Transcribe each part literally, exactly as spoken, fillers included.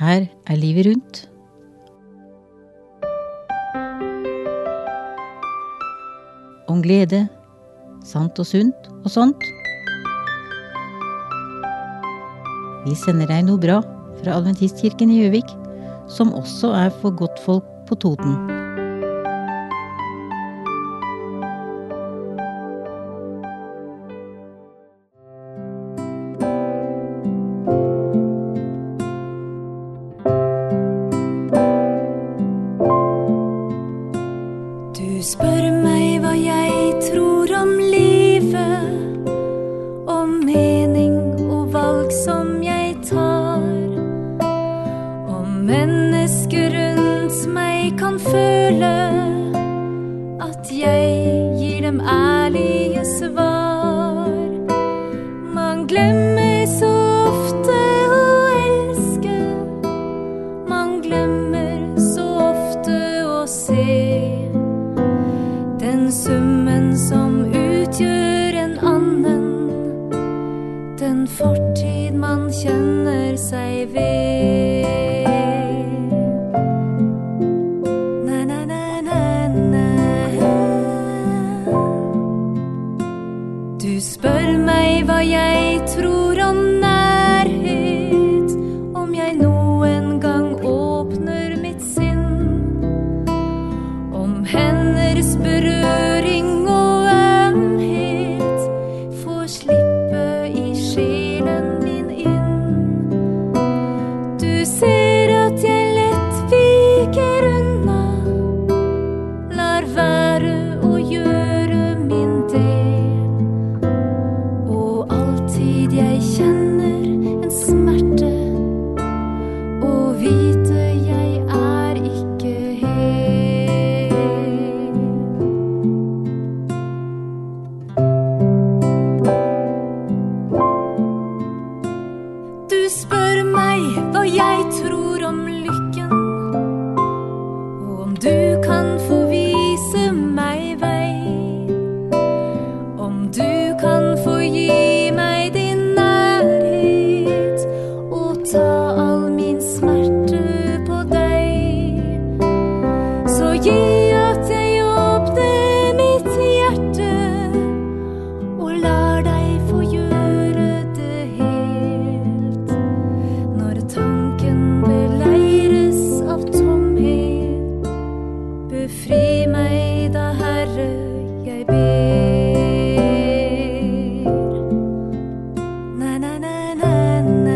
Her er livet rundt. Om glede, sant og sunt og sånt. Vi sender deg noe bra fra Adventistkirken i Gjøvik, som også er for godtfolk på Toten. Du spør meg hva jeg tror om livet, om mening og valg som jeg tar, om mennesker rundt meg kan føle at jeg gir dem ærlige svar. Man glemmer så ofte å elske, man glemmer så ofte å se den summen som utgjør en annen, den fortid man kjenner seg ved. Na, na, na, na, na. Du spør meg hva jeg tror om nærhet, om jeg noen gang åpner mitt sinn, om henders berøring og ømhet får slippe i sjelen min inn. Du ser at jeg lett viker unna, lar være å gjøre min del, og alltid jeg kjenner en smerte, og vite jeg er ikke hel. Du spør meg hva jeg tror om lykken, og om du kan få vise meg vei, om du kan få gi meg din nærhet, og ta all min smerte på deg. Så gi at jeg åpner mitt hjerte, og lar deg få gjøre det helt. Når tanken beleires av tomhet, befri meg da, Herre, jeg ber. Na, na, na, na, na.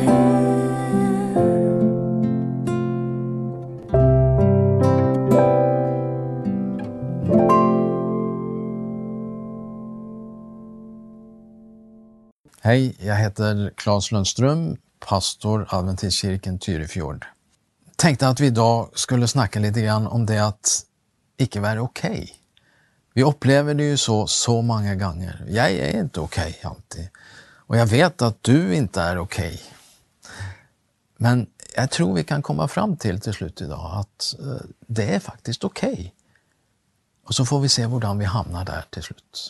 Hej, jag heter Claes Lundström, pastor Adventistkirken Tyrifjord. Tänkte att vi idag skulle snacka lite grann om det att ikke være okej. Vi upplever det ju så, så många gånger. Jag är inte okej alltid. Och jag vet att du inte är okej. Men jag tror vi kan komma fram till till slut idag att eh, det är faktiskt okej. Och så får vi se hvordan vi hamnar där till slut.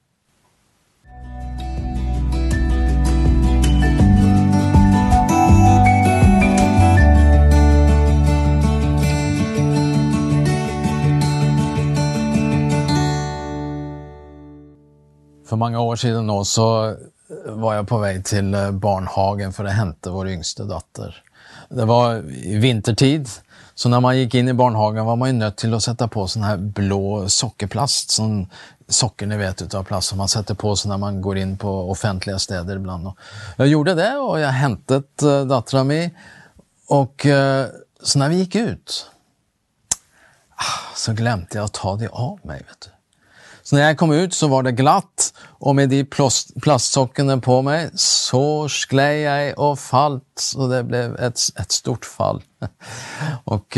For mange år siden nå så var jeg på vei til barnhagen for å hente vår yngste datter. Det var i vintertid, så når man gikk inn i barnhagen var man jo nødt til å sette på sånn her blå sokkerplast, sånn sokkerne vet ut av plast som man setter på så når man går inn på offentlige steder ibland. Jeg gjorde det, og jeg hentet datteren min, og så når vi gikk ut, så glemte jeg å ta det av meg, vet du. Så när jag kom ut så var det glatt, och med de plast, plastsockene på mig så sklei jag och falt, så det blev ett, ett stort fall. Och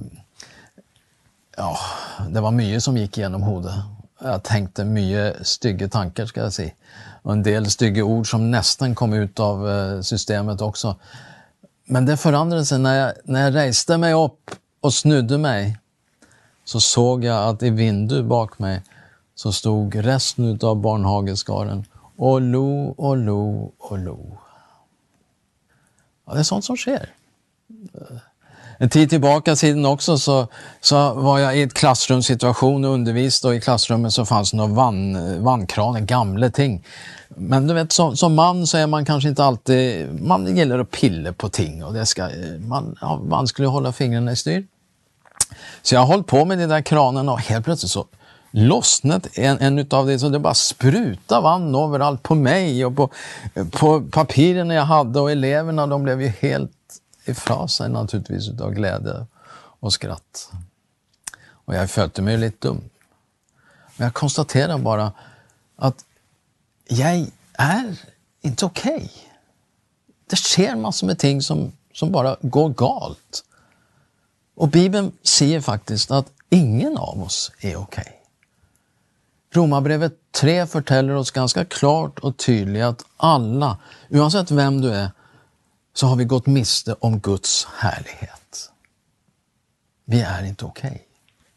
ja, det var mye som gick genom hodet. Jag tänkte mye stygge tanker, ska jag säga. Och en del stygge ord som nästan kom ut av systemet också. Men det förändrade sig när jag, när jag reste mig upp och snudde mig, så såg jag att i vindu bak mig så stod resten av barnhageskaren och lo och lo och lo. Ja, det är sånt som sker. En tid tillbaka sedan också så, så var jag i ett klassrumssituation och undervisade, och i klassrummet så fanns det några vann, vannkran, gamla ting. Men du vet, som, som man så är man kanske inte alltid, man gillar att pilla på ting, och det ska, man, ja, man skulle hålla fingrarna i styr. Så jag har hållit på med de där kranen, och helt plötsligt så lossnat en, en utav det, så det bara spruta vann överallt på mig och på, på papiren jag hade, och eleverna de blev ju helt ifrån sig naturligtvis utav glädje och skratt. Och jag följde mig lite dum. Men jag konstaterar bara att jag är inte okej. Okay. Det sker massor med ting som, som bara går galt. Och Bibeln säger faktiskt att ingen av oss är okej. Okay. Romarbrevet tre förtäller oss ganska klart och tydligt att alla, oavsett vem du är, så har vi gått miste om Guds härlighet. Vi är inte okej. Okay.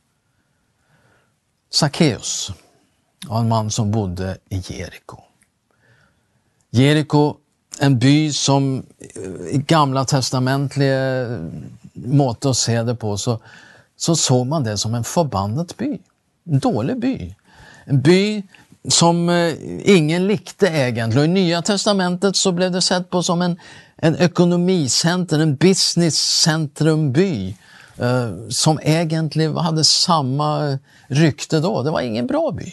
Sackeus var en man som bodde i Jeriko. Jeriko, en by som i gamla testamentliga mått att se det på, så, så såg man det som en förbannad by. En dålig by. En by som eh, ingen likte egentligen. I Nya testamentet så blev det sett på som en, en ekonomicenter, en businesscentrumby eh, som egentligen hade samma rykte då. Det var ingen bra by.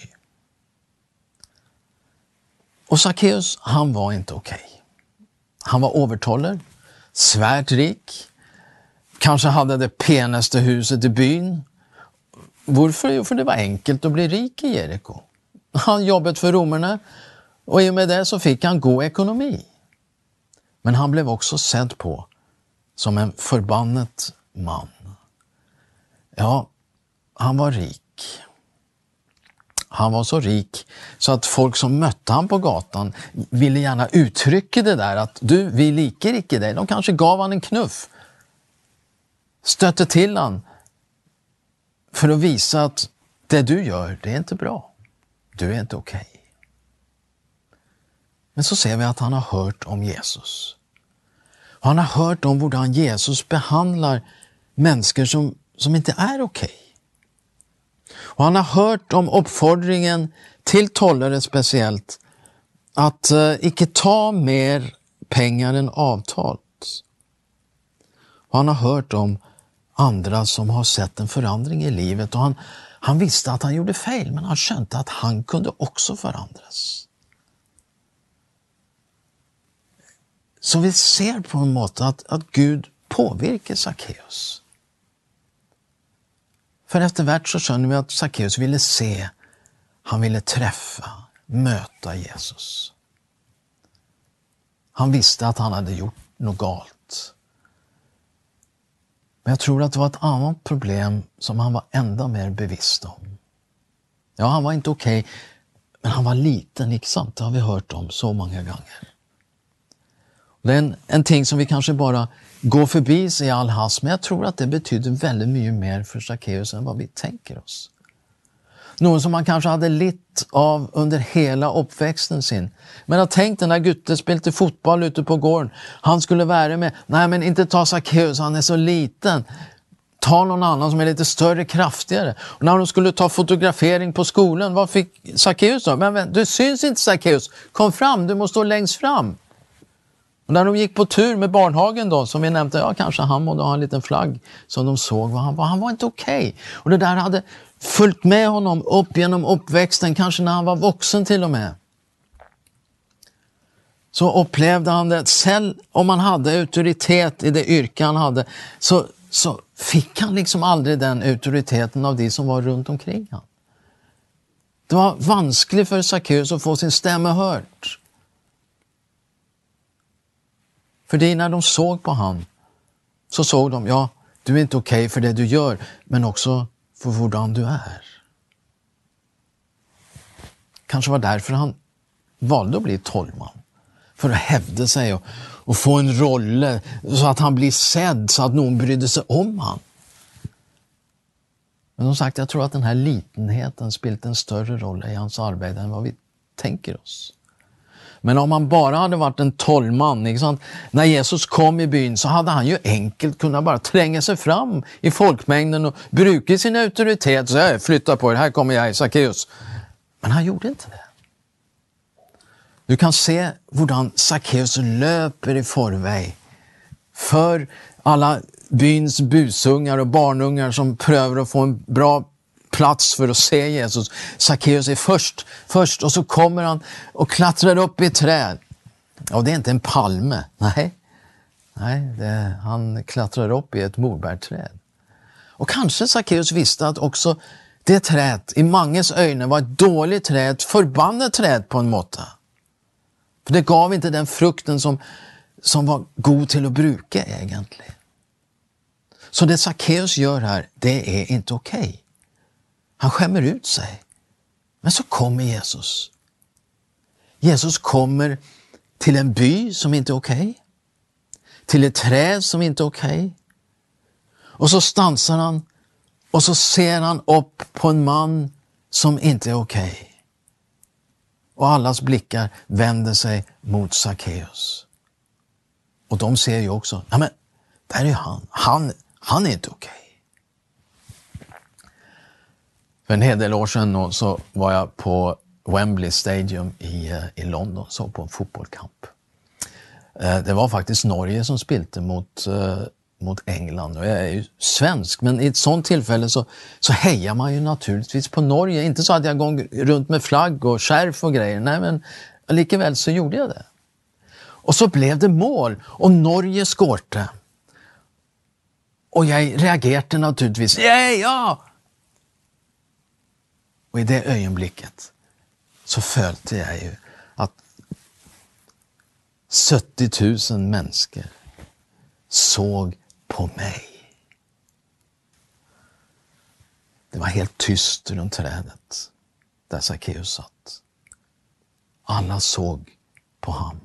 Och Sackeus, han var inte okej. Okay. Han var övertålig, svärt rik, kanske hade det penaste huset i byn. Varför? Jo, för det var enkelt att bli rik i Jeriko. Han jobbade för romerna, och i och med det så fick han god ekonomi. Men han blev också sedd på som en förbannat man. Ja, han var rik. Han var så rik så att folk som mötte han på gatan ville gärna uttrycka det där att du, vi liker icke dig. De kanske gav han en knuff. Stötte till han för att visa att det du gör, det är inte bra. Du är inte okej. Okay. Men så ser vi att han har hört om Jesus. Och han har hört om hur Jesus behandlar människor som, som inte är okej. Okay. Och han har hört om uppfordringen till tollare speciellt att uh, icke ta mer pengar än avtalt. Och han har hört om andra som har sett en förändring i livet, och han, han visste att han gjorde fel, men han skönte att han kunde också förändras. Så vi ser på en måte att, att Gud påverkar Sackeus. För eftervärt så skönner vi att Sackeus ville se, han ville träffa, möta Jesus. Han visste att han hade gjort något galt. Men jag tror att det var ett annat problem som han var ända mer bevisst om. Ja, han var inte okej, okay, men han var liten, inte sant? Det har vi hört om så många gånger. Det är en, en ting som vi kanske bara går förbi i all hast, men jag tror att det betyder väldigt mycket mer för Sackeus än vad vi tänker oss. Någon som man kanske hade litt av under hela uppväxten sin. Men jag tänkte när Gutte spelade fotboll ute på gården, han skulle vara med. Nej, men inte ta Sackeus, han är så liten. Ta någon annan som är lite större, kraftigare. Och när de skulle ta fotografering på skolan, vad fick Sackeus då? Men, men du syns inte, Sackeus. Kom fram, du måste stå längst fram. Och när de gick på tur med Barnhagen då, som vi nämnde, ja kanske han måste ha en liten flagg som de såg vad han var. Han var inte okej. Okay. Och det där hade följt med honom upp genom uppväxten, kanske när han var vuxen till och med. Så upplevde han det, själv om han hade auktoritet i det yrke han hade, så, så fick han liksom aldrig den auktoriteten av de som var runt omkring han. Det var vanskligt för Sackeus att få sin stämma hört. För det när de såg på han, så såg de, ja, du är inte okej okay för det du gör, men också för hurdan du är. Kanske var därför han valde att bli tolvman. För att hävda sig och, och få en roll så att han blir sedd, så att någon brydde sig om han. Men som sagt, jag tror att den här litenheten spelat en större roll i hans arbete än vad vi tänker oss. Men om han bara hade varit en tolvman, inte sant? När Jesus kom i byn så hade han ju enkelt kunnat bara tränga sig fram i folkmängden och bruka sin auktoritet. Så jag flyttar på er, här kommer jag, Zacchaeus. Men han gjorde inte det. Du kan se hur Zacchaeus löper i förväg för alla byns busungar och barnungar som prövar att få en bra plats för att se Jesus. Zacchaeus är först, först och så kommer han och klättrar upp i ett träd. Och det är inte en palme, nej. Nej, det, han klättrar upp i ett morbärträd. Och kanske Zacchaeus visste att också det trädet i manges ögon var ett dåligt träd, ett förbannat träd på en måte. För det gav inte den frukten som, som var god till att bruka egentligen. Så det Zacchaeus gör här, det är inte okej. Okay. Han skämmer ut sig. Men så kommer Jesus. Jesus kommer till en by som inte är okej. Okay. Till ett träd som inte är okej. Okay. Och så stansar han och så ser han upp på en man som inte är okej. Okay. Och allas blickar vänder sig mot Zacchaeus. Och de ser ju också, ja men där är han. Han, han är inte okej. Okay. För en hel del år sedan så var jag på Wembley Stadium i, i London, så på en fotbollskamp. Det var faktiskt Norge som spilte mot, mot England. Och jag är ju svensk, men i ett sånt tillfälle så, så hejar man ju naturligtvis på Norge. Inte så att jag går runt med flagg och skärf och grejer. Nej, men likaväl så gjorde jag det. Och så blev det mål och Norge skårte. Och jag reagerade naturligtvis. Ja, ja! Och i det ögonblicket så följde jag ju att sjuttio tusen människor såg på mig. Det var helt tyst runt trädet där Zacchaeus satt. Alla såg på ham.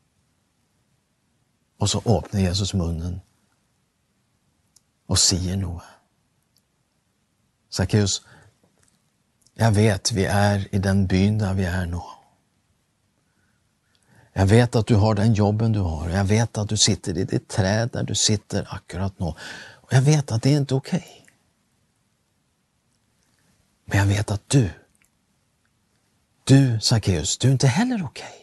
Och så öppnar Jesus munnen och säger något. Zacchaeus, jag vet vi är i den byn där vi är nu. Jag vet att du har den jobben du har. Jag vet att du sitter i det träd där du sitter akkurat nu. Och jag vet att det är inte okej. Okay. Men jag vet att du, du Zacchaeus, du är inte heller okej. Okay.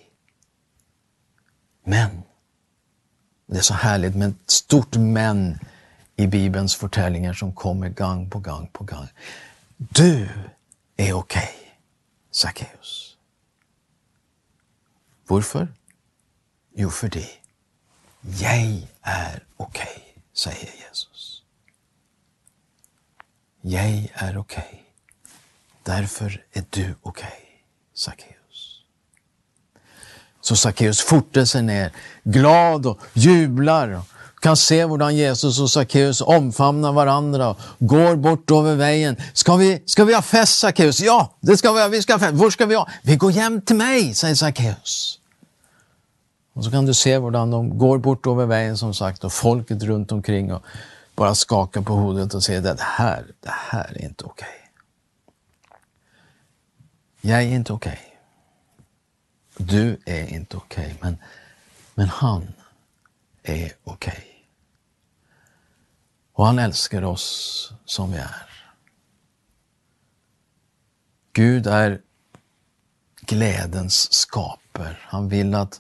Men, det är så härligt med ett stort men i Bibelns förtällningar som kommer gång på gång på gång. Du är okej, okay, Zacchaeus. Varför? Jo, för det. Jag är okej, okay, säger Jesus. Jag är okej. Okay. Därför är du okej, okay, Zacchaeus. Så Zacchaeus fortar sig ner, glad och jublar. Kan se hur Jesus och Zacchaeus omfamnar varandra och går bort över vägen. Ska vi, ska vi ha fest, Zacchaeus? Ja, det ska vi ha. Vi ska ha fest. Var ska vi ha? Vi går hem till mig, säger Zacchaeus. Och så kan du se hur de går bort över vägen, som sagt, och folket runt omkring och bara skakar på huvudet och säger det här, det här är inte okej. Okay. Jag är inte okej. Okay. Du är inte okej, okay, men, men han är okej. Okay. Och han älskar oss som vi är. Gud är glädjens skaper. Han vill att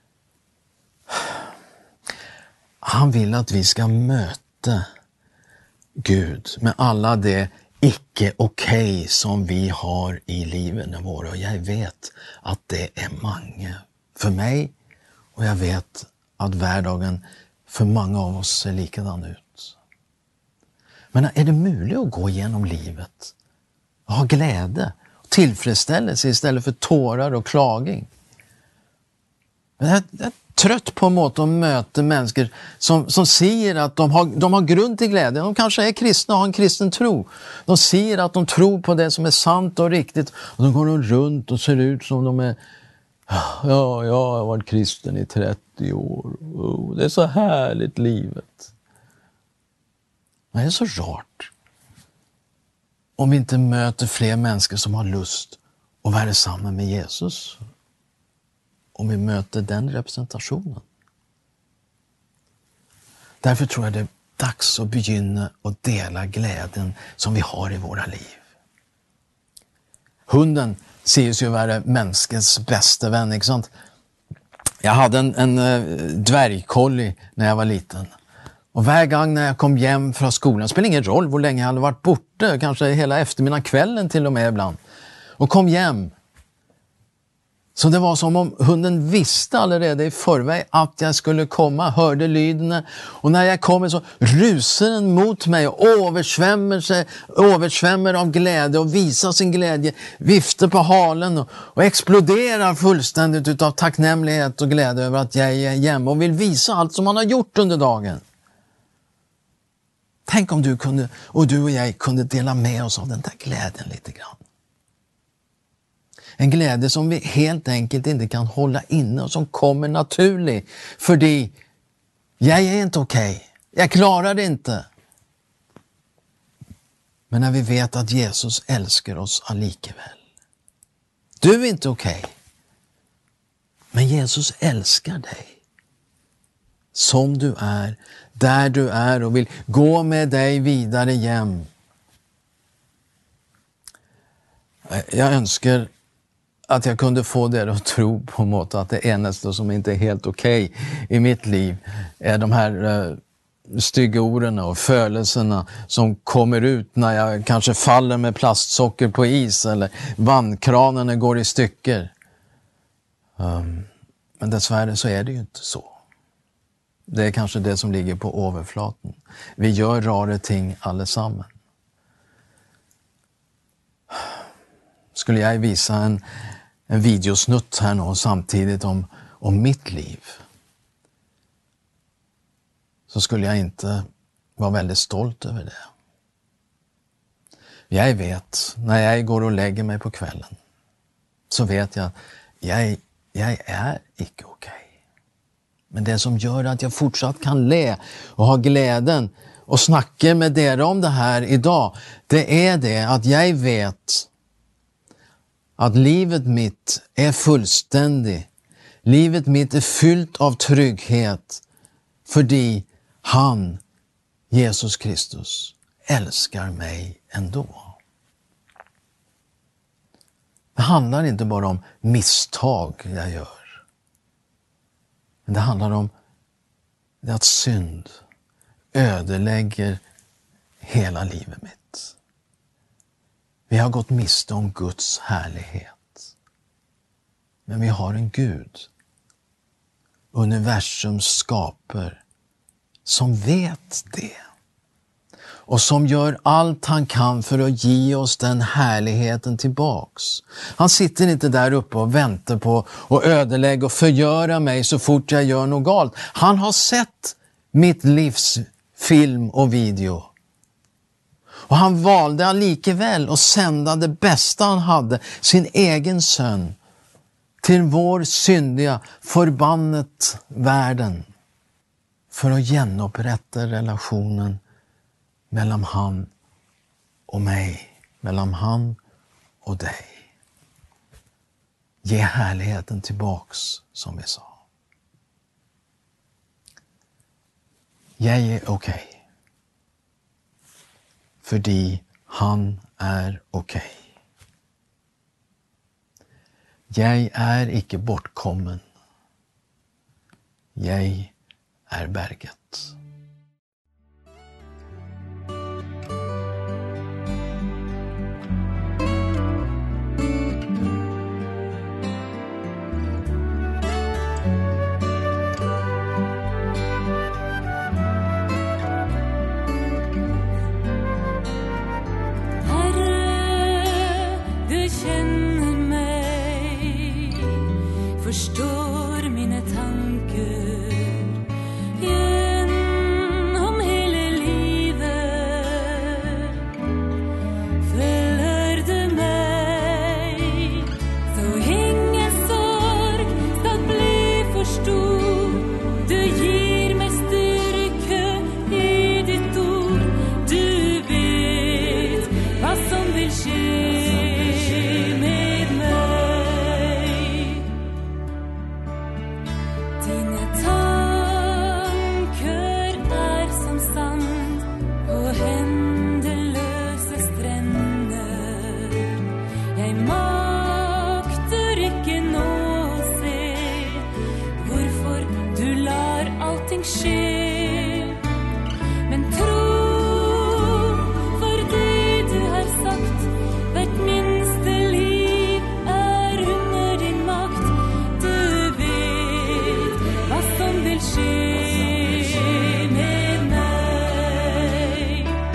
han vill att vi ska möta Gud med alla det icke okej som vi har i livet våra. Och jag vet att det är många för mig, och jag vet att vardagen för många av oss ser likadan ut. Men är det möjligt att gå igenom livet och ha glädje och tillfredsställelse istället för tårar och klaging? Men jag, jag är trött på en måte att möta människor som, som säger att de har, de har grund till glädje. De kanske är kristna och har en kristen tro. De säger att de tror på det som är sant och riktigt. Och de går runt och ser ut som de är, ja, jag har varit kristen i trettio år. Oh, det är så härligt livet. Men det är så rart om vi inte möter fler människor som har lust att vara samman med Jesus om vi möter den representationen. Därför tror jag det är dags att begynna och dela glädjen som vi har i våra liv. Hunden sägs ju vara människans bästa vän, inte sant? Jag hade en, en uh, dvärgkolli när jag var liten. Och varje gång när jag kom hem från skolan, det spelar ingen roll hur länge jag hade varit borta, kanske hela eftermiddagen, kvällen till och med ibland. Och kom hem. Så det var som om hunden visste allerede i förväg att jag skulle komma, hörde lyden. Och när jag kommer så rusar den mot mig och översvämmer sig, översvämmer av glädje och visar sin glädje, viftar på halen och, och exploderar fullständigt utav tacknämlighet och glädje över att jag är hemma och vill visa allt som han har gjort under dagen. Tänk om du kunde, och du och jag kunde dela med oss av den där glädjen lite grann. En glädje som vi helt enkelt inte kan hålla inne och som kommer naturligt. För det, jag är inte okej. Okay. Jag klarar det inte. Men när vi vet att Jesus älskar oss allikeväl. Du är inte okej. Okay. Men Jesus älskar dig. Som du är, där du är och vill gå med dig vidare hem. Jag önskar att jag kunde få det att tro på något att det enaste som inte är helt okej okay i mitt liv är de här uh, stygga orden och födelserna som kommer ut när jag kanske faller med plastsocker på is eller vandkranen går i stycker. Um, men dessvärre så är det ju inte så. Det är kanske det som ligger på överflaten. Vi gör rara ting allesammans. Skulle jag visa en, en videosnutt här nu samtidigt om, om mitt liv, så skulle jag inte vara väldigt stolt över det. Jag vet, när jag går och lägger mig på kvällen, så vet jag att jag, jag är icke okej. Men det som gör att jag fortsatt kan le och ha glädjen och snacka med er om det här idag, det är det att jag vet att livet mitt är fullständigt. Livet mitt är fyllt av trygghet. För han, Jesus Kristus, älskar mig ändå. Det handlar inte bara om misstag jag gör. Men det handlar om att synd ödelägger hela livet mitt. Vi har gått miste om Guds härlighet. Men vi har en Gud, universums skaper, som vet det. Och som gör allt han kan för att ge oss den härligheten tillbaks. Han sitter inte där uppe och väntar på att ödelägga och förgöra mig så fort jag gör något galt. Han har sett mitt livs film och video. Och han valde allikeväl att sända det bästa han hade, sin egen son, till vår syndiga, förbannet världen. För att genupprätta relationen mellan han och mig, mellan han och dig. Ge härligheten tillbaks, som vi sa. Jag är okej. Okay. För han är okej. Okay. Jag är icke bortkommen. Jag är berget. Förstår mina tankar genom allting skjer. Men tro, fordi du har sagt, hvert minste liv er under din makt. Du vet hva som vil skje med meg.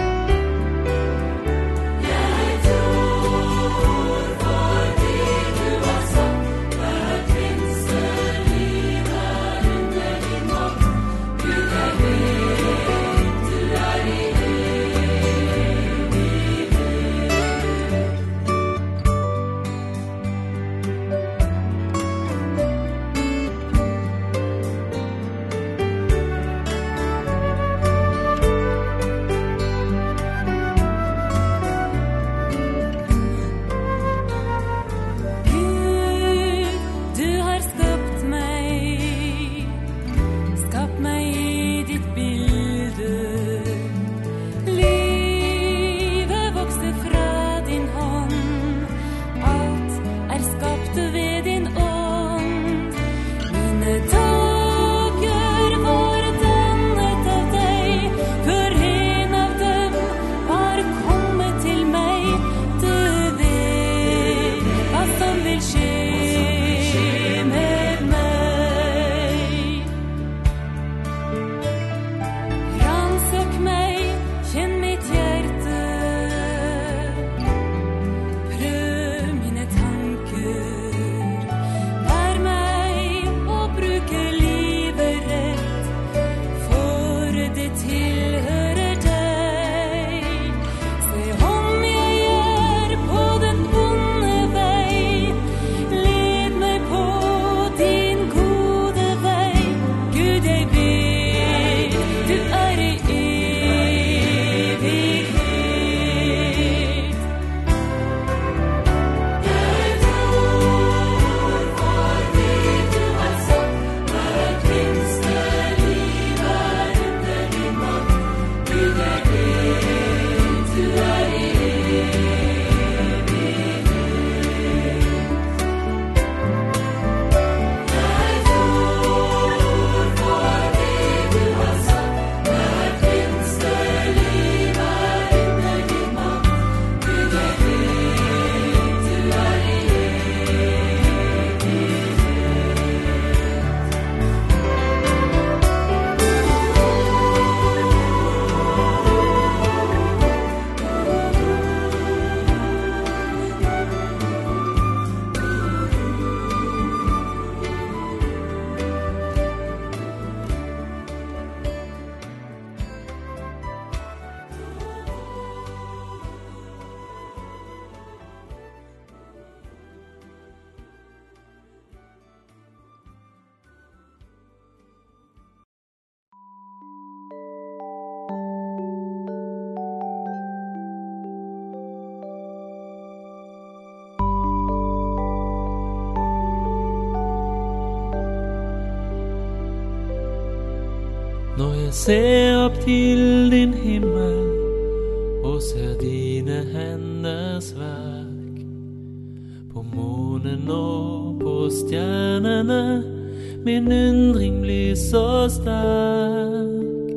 Jeg tror fordi du har sagt, hvert minste liv er under din makt. Gud, jeg vet du er i Gud, du har skapt meg, skapt meg i ditt bilde. Livet vokser fra din hånd, alt er skapt ved din ånd. Mine dager var dannet av deg, før en av dem var kommet til meg. Du vet hva som vil skje med meg. Ransøk meg, kjenn mitt hjerte. Prøv mine tanker. Lær meg å bruke livet rett, for det tilhører deg. Se om jeg er på den onde vei, led meg på din gode vei. Gud, jeg vet du er i evighet. Jeg tror fordi du har sagt, hvert minste liv er under din makt. Gud, jeg vet du er i evighet. Jeg tror fordi du har sagt, hvert minste liv er under din makt. Gud, jeg vet du er i Når jeg ser opp til din himmel og ser dine henders verk, på månen og på stjernene, min undring blir så sterk.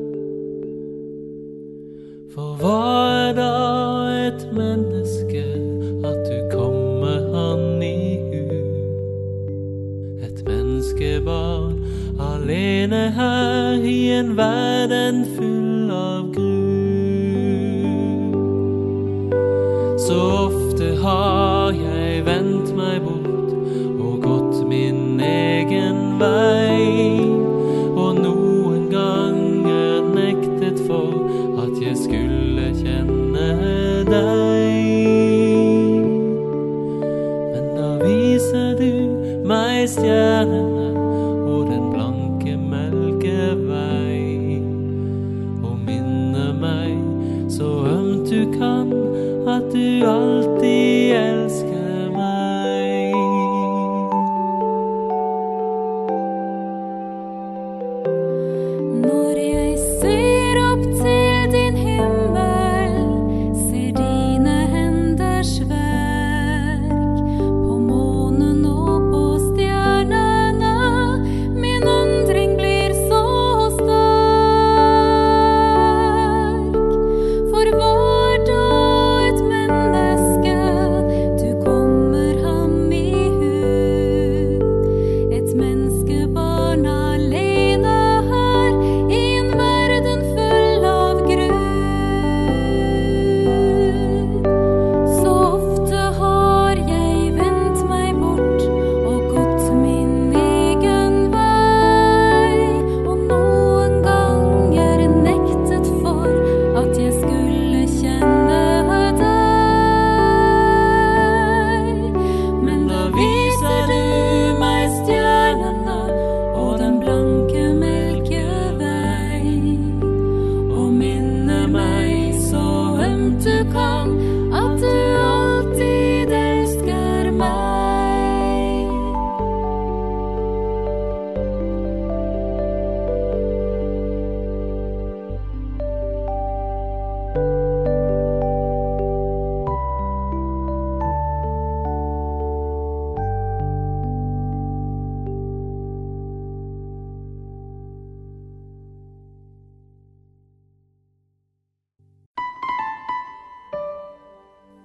For hva er da et menneske, at du kommer han i hu? Et menneskebarn alene her i en verden full av gru. Så ofte har jeg vendt meg bort og gått min egen vei, og noen ganger nektet for at jeg skulle kjenne deg. Men da viser du meg stjernene og den blanke melkevei, og minner meg så ømt du kan at du alltid elsker meg. Når jeg ser opp til din himmel, ser dine henders verk, på månen og på stjernene, min undring blir så sterk.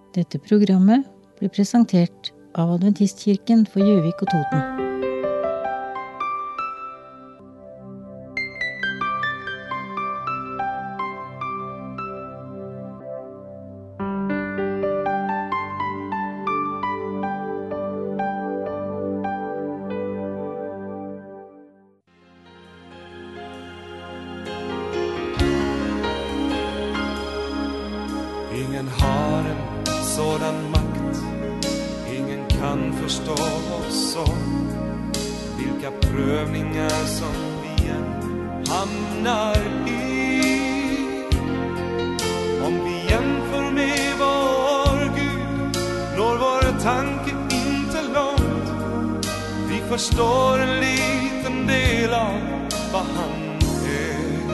Dette programmet blir presentert av Adventistkirken for Gjøvik og Toten. Ingen har en sådan makt, ingen kan förstå oss om vilka prövningar som vi än hamnar i. Om vi jämför med vår Gud når vår tanke inte långt. Vi förstår en liten del av vad han är.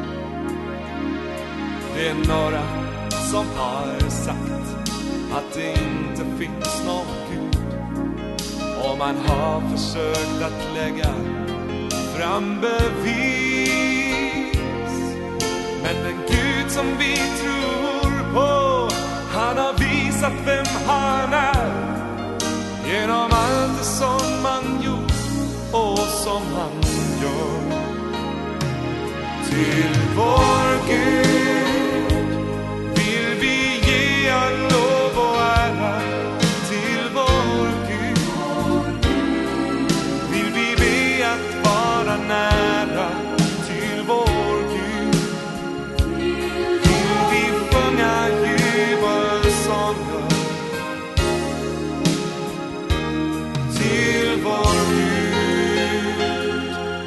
Det är några som har sagt att det inte finns någon Gud, och man har försökt att lägga fram bevis. Men den Gud som vi tror på, han har visat vem han är genom allt det som man gjort och som han gör. Till vår Gud nära, till vår Gud vill vi sjunga jubelsånger. Till vår Gud.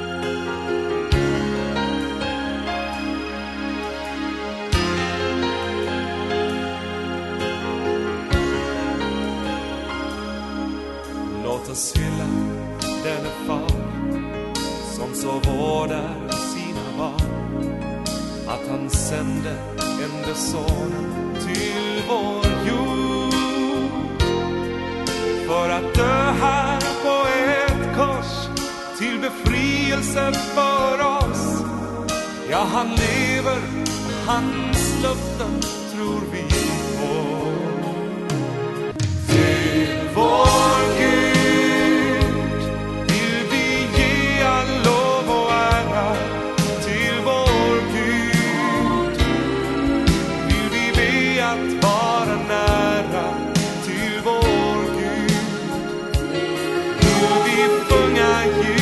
Låt oss hylla denne far som så vårdar sina barn, att han sände enda sonen till vår jord för att dö här på ett kors till befrielse för oss. Ja, han lever, hans löften tror vi på. Till vår Gud you